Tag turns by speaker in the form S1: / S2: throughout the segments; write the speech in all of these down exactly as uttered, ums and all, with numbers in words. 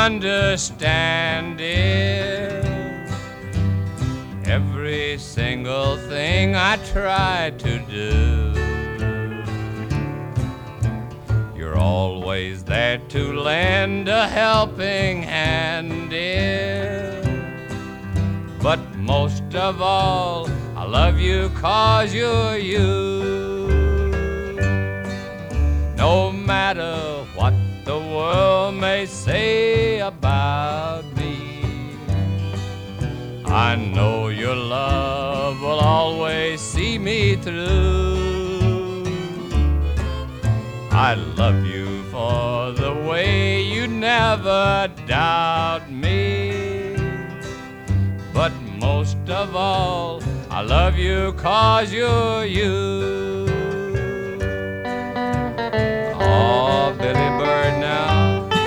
S1: understand it. Every single thing I try to do, you're always there to lend a helping hand in. But most of all, I love you 'cause you're you. No matter what the world may say about me, I know your love will always see me through. I love you for the way you never doubt me. But most of all, I love you 'cause you're you. Oh, Billy Bird now.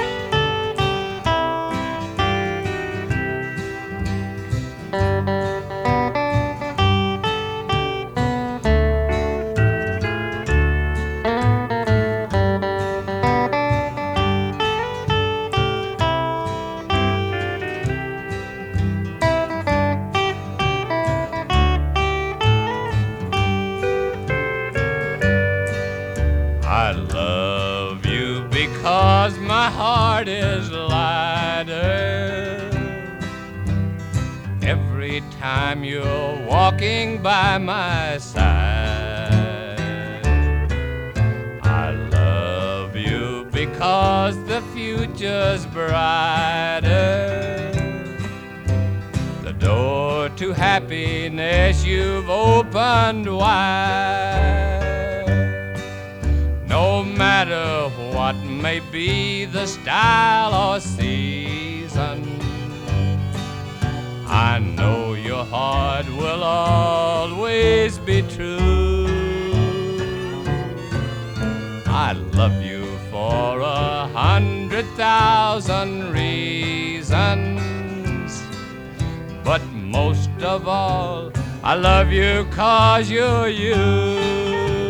S1: I love you because my heart is lighter every time you're walking by my side. I love you because the future's brighter. The door to happiness you've opened wide. No matter what may be the style or season, I know your heart will always be true. I love you for a hundred thousand reasons, but most of all, I love you 'cause you're you.